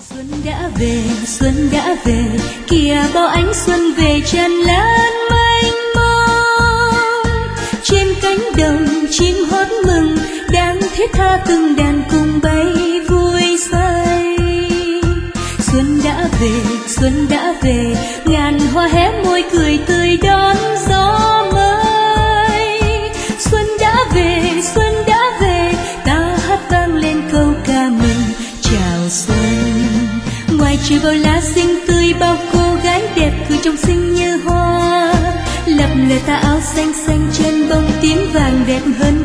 Xuân đã về, kìa bao ánh xuân về tràn lan mênh mông. Trên cánh đồng chim hót mừng, đang thiết tha từng đàn cùng bay vui say. Xuân đã về, ngàn hoa hé môi cười tươi đón gió mới. Xuân đã về, ta hát vang lên câu ca mừng chào xuân. Ngoài trời bao lá xinh tươi, bao cô gái đẹp cười trong xinh như hoa. Lập lờ tà áo xanh xanh trên bông tím vàng đẹp hơn